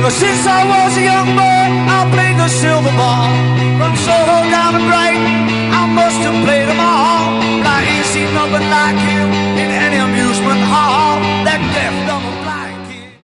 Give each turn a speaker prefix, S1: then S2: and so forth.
S1: Since I was a young boy, I played the silver ball. From Soho down to Brighton, I must have played them all. But I ain't seen nothing like him.